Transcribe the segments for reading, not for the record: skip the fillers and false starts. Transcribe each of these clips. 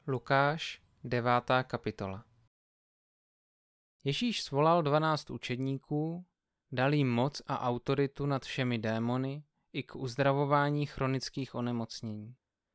Lukáš, 9. kapitola. Ježíš svolal 12 učedníků, dal jim moc a autoritu nad všemi démony i k uzdravování chronických onemocnění.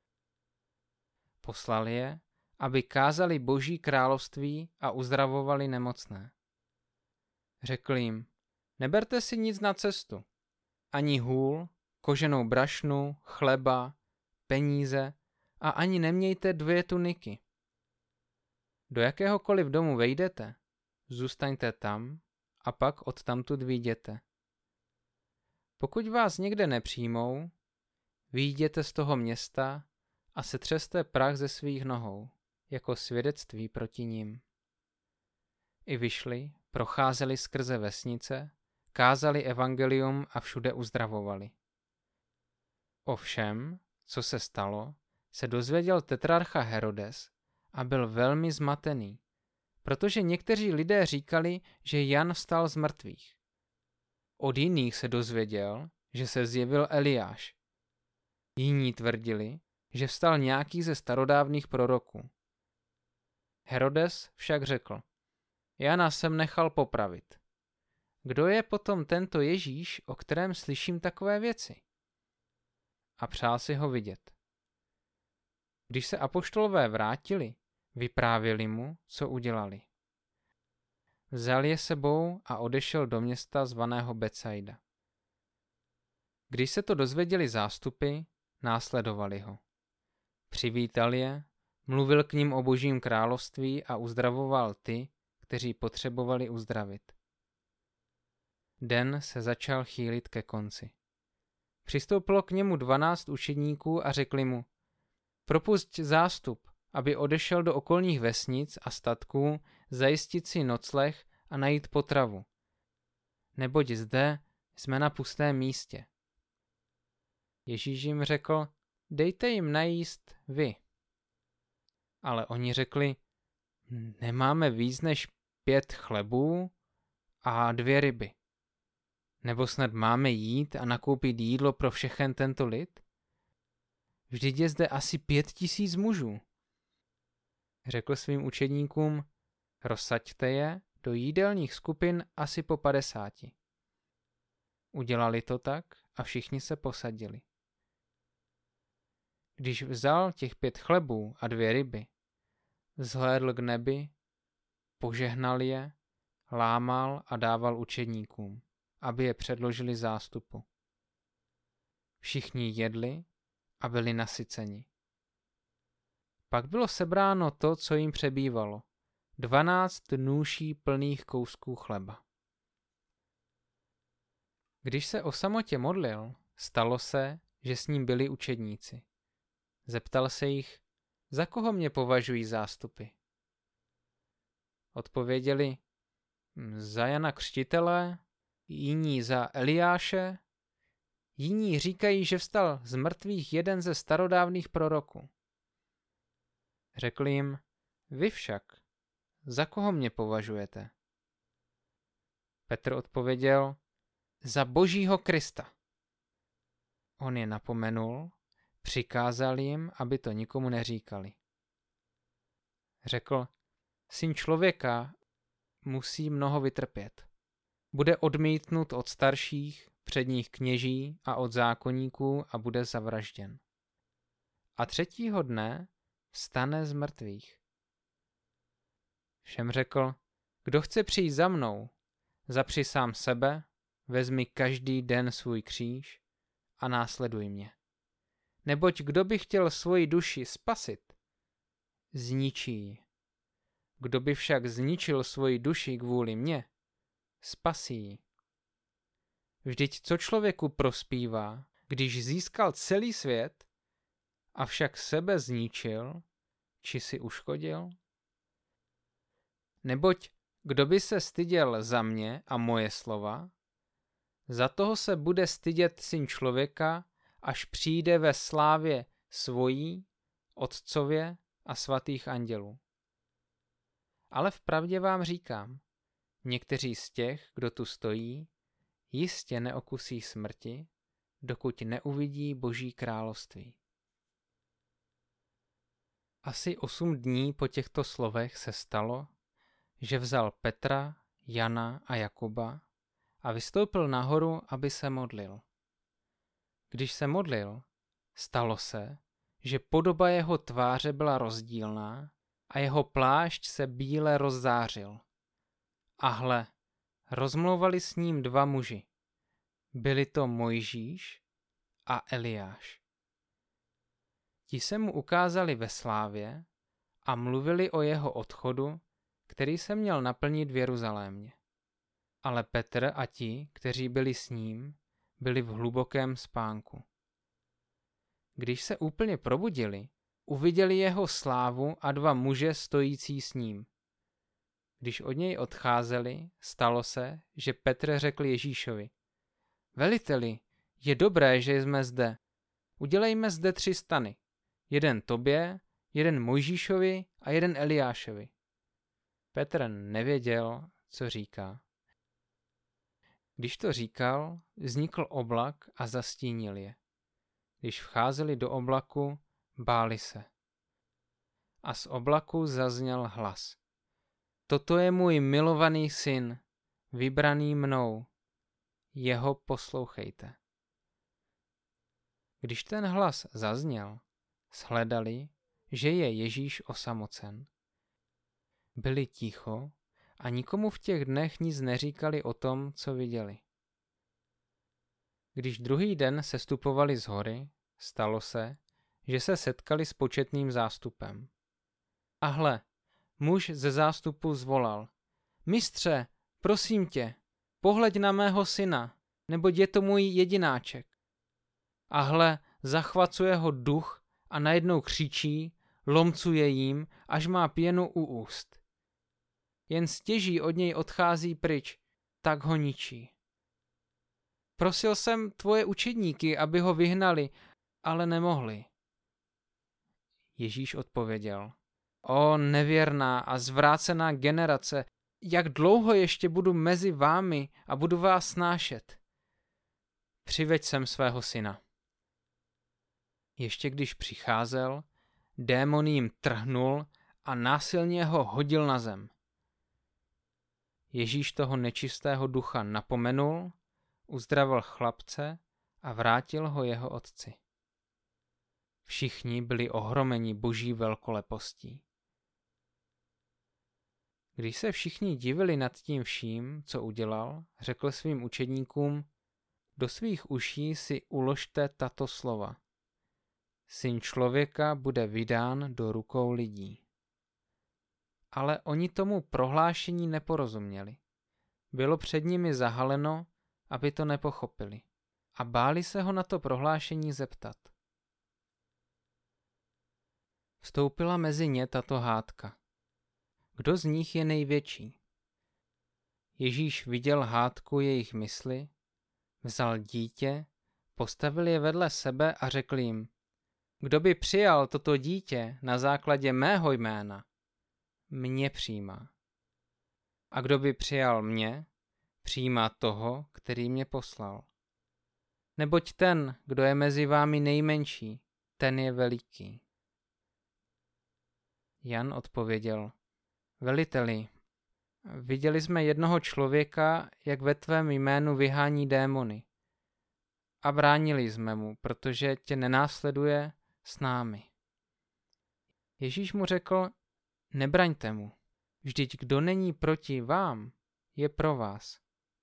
Poslal je, aby kázali Boží království a uzdravovali nemocné. Řekl jim, neberte si nic na cestu, ani hůl, koženou brašnu, chleba, peníze a ani nemějte 2 tuniky. Do jakéhokoliv domu vejdete, zůstaňte tam a pak odtamtud vyjděte. Pokud vás někde nepřijmou, vyjděte z toho města a setřeste prach ze svých nohou, jako svědectví proti nim. I vyšli, procházeli skrze vesnice, kázali evangelium a všude uzdravovali. O všem, co se stalo, se dozvěděl tetrarcha Herodes a byl velmi zmatený, protože někteří lidé říkali, že Jan vstal z mrtvých. Od jiných se dozvěděl, že se zjevil Eliáš. Jiní tvrdili, že vstal nějaký ze starodávných proroků. Herodes však řekl, Jana jsem nechal popravit. Kdo je potom tento Ježíš, o kterém slyším takové věci? A přál si ho vidět. Když se apoštolové vrátili, vyprávěli mu, co udělali. Vzal je sebou a odešel do města zvaného Betsaida. Když se to dozvěděli zástupy, následovali ho. Přivítal je, mluvil k nim o Božím království a uzdravoval ty, kteří potřebovali uzdravit. Den se začal chýlit ke konci. Přistoupilo k němu 12 učedníků a řekli mu, propusť zástup, aby odešel do okolních vesnic a statků, zajistit si nocleh a najít potravu. Neboť zde jsme na pustém místě. Ježíš jim řekl, dejte jim najíst vy. Ale oni řekli, nemáme víc než 5 chlebů a 2 ryby. Nebo snad máme jít a nakoupit jídlo pro všechen tento lid? Vždyť je zde asi 5 000 mužů. Řekl svým učedníkům, rozsaďte je do jídelních skupin asi po 50. Udělali to tak a všichni se posadili. Když vzal těch 5 chlebů a 2 ryby, vzhlédl k nebi, požehnal je, lámal a dával učedníkům, aby je předložili zástupu. Všichni jedli a byli nasyceni. Pak bylo sebráno to, co jim přebývalo, 12 nůší plných kousků chleba. Když se o samotě modlil, stalo se, že s ním byli učedníci. Zeptal se jich, za koho mě považují zástupy. Odpověděli, za Jana Křtitele, jiní za Eliáše, jiní říkají, že vstal z mrtvých jeden ze starodávných proroků. Řekl jim, vy však, za koho mě považujete? Petr odpověděl, za Božího Krista. On je napomenul, přikázal jim, aby to nikomu neříkali. Řekl, syn člověka musí mnoho vytrpět. Bude odmítnut od starších, předních kněží a od zákonníků a bude zavražděn. A 3. dne vstane z mrtvých. Všem řekl, kdo chce přijít za mnou, zapři sám sebe, vezmi každý den svůj kříž a následuj mě. Neboť kdo by chtěl svoji duši spasit, zničí ji. Kdo by však zničil svoji duši kvůli mně, spasí ji. Vždyť co člověku prospívá, když získal celý svět, avšak sebe zničil, či si uškodil? Neboť kdo by se styděl za mě a moje slova, za toho se bude stydět Syn člověka, až přijde ve slávě svojí, Otcově a svatých andělů. Ale vpravdě vám říkám, někteří z těch, kdo tu stojí, jistě neokusí smrti, dokud neuvidí Boží království. Asi 8 dní po těchto slovech se stalo, že vzal Petra, Jana a Jakuba a vystoupil nahoru, aby se modlil. Když se modlil, stalo se, že podoba jeho tváře byla rozdílná a jeho plášť se bíle rozzářil. A hle, rozmlouvali s ním 2 muži. Byli to Mojžíš a Eliáš. Ti se mu ukázali ve slávě a mluvili o jeho odchodu, který se měl naplnit v Jeruzalémě. Ale Petr a ti, kteří byli s ním, byli v hlubokém spánku. Když se úplně probudili, uviděli jeho slávu a 2 muže stojící s ním. Když od něj odcházeli, stalo se, že Petr řekl Ježíšovi: Veliteli, je dobré, že jsme zde. Udělejme zde 3 stany. Jeden tobě, jeden Mojžíšovi a jeden Eliášovi. Petr nevěděl, co říká. Když to říkal, vznikl oblak a zastínil je. Když vcházeli do oblaku, báli se. A z oblaku zazněl hlas: Toto je můj milovaný syn, vybraný mnou. Jeho poslouchejte. Když ten hlas zazněl, shledali, že je Ježíš osamocen. Byli ticho a nikomu v těch dnech nic neříkali o tom, co viděli. Když druhý den sestupovali z hory, stalo se, že se setkali s početným zástupem. A hle, muž ze zástupu zvolal: Mistře, prosím tě, pohleď na mého syna, neboť je to můj jedináček. A hle, zachvacuje ho duch a najednou křičí, lomcuje jím, až má pěnu u úst. Jen stěží od něj odchází pryč, tak ho ničí. Prosil jsem tvoje učedníky, aby ho vyhnali, ale nemohli. Ježíš odpověděl: O nevěrná a zvrácená generace, jak dlouho ještě budu mezi vámi a budu vás snášet? Přiveď sem svého syna. Ještě když přicházel, démon jim trhnul a násilně ho hodil na zem. Ježíš toho nečistého ducha napomenul, uzdravil chlapce a vrátil ho jeho otci. Všichni byli ohromeni Boží velkolepostí. Když se všichni divili nad tím vším, co udělal, řekl svým učedníkům: Do svých uší si uložte tato slova. Syn člověka bude vydán do rukou lidí. Ale oni tomu prohlášení neporozuměli. Bylo před nimi zahaleno, aby to nepochopili, a báli se ho na to prohlášení zeptat. Vstoupila mezi ně tato hádka: Kdo z nich je největší? Ježíš viděl hádku jejich mysli, vzal dítě, postavil je vedle sebe a řekl jim: Kdo by přijal toto dítě na základě mého jména, mě přijímá. A kdo by přijal mě, přijímá toho, který mě poslal. Neboť ten, kdo je mezi vámi nejmenší, ten je veliký. Jan odpověděl: Veliteli, viděli jsme jednoho člověka, jak ve tvém jménu vyhání démony. A bránili jsme mu, protože tě nenásleduje s námi. Ježíš mu řekl: Nebraňte mu, vždyť kdo není proti vám, je pro vás.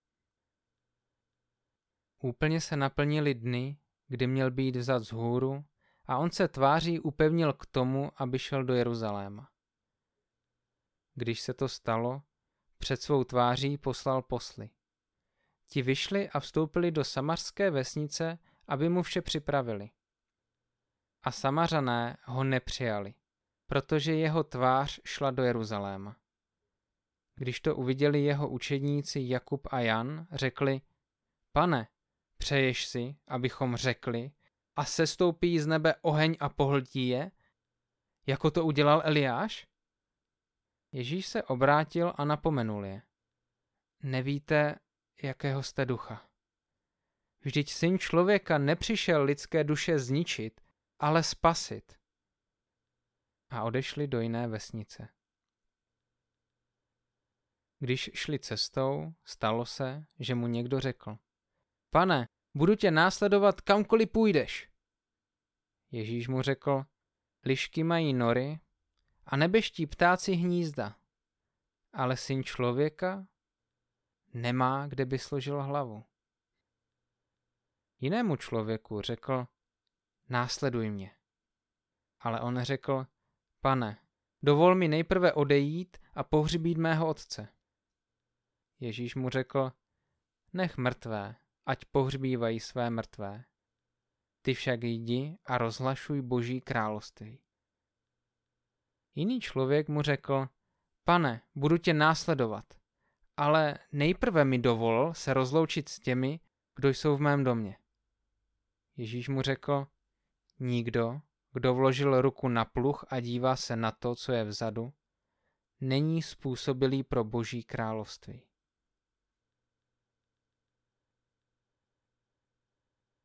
Úplně se naplnily dny, kdy měl být vzat vzhůru, a on se tváří upevnil k tomu, aby šel do Jeruzaléma. Když se to stalo, před svou tváří poslal posly. Ti vyšli a vstoupili do samařské vesnice, aby mu vše připravili. A Samařané ho nepřijali, protože jeho tvář šla do Jeruzaléma. Když to uviděli jeho učedníci Jakub a Jan, řekli: Pane, přeješ si, abychom řekli, a sestoupí z nebe oheň a pohltí je, jako to udělal Eliáš? Ježíš se obrátil a napomenul je: Nevíte, jakého jste ducha. Vždyť Syn člověka nepřišel lidské duše zničit, ale spasit. a odešli do jiné vesnice. Když šli cestou, stalo se, že mu někdo řekl: Pane, budu tě následovat kamkoliv půjdeš. Ježíš mu řekl: Lišky mají nory a nebeští ptáci hnízda, ale Syn člověka nemá, kde by složil hlavu. Jinému člověku řekl: Následuj mě. Ale on řekl: Pane, dovol mi nejprve odejít a pohřbít mého otce. Ježíš mu řekl: Nech mrtvé, ať pohřbívají své mrtvé. Ty však jdi a rozhlašuj Boží království. Jiný člověk mu řekl: Pane, budu tě následovat, ale nejprve mi dovol se rozloučit s těmi, kdo jsou v mém domě. Ježíš mu řekl: Nikdo, kdo vložil ruku na pluh a dívá se na to, co je vzadu, není způsobilý pro Boží království.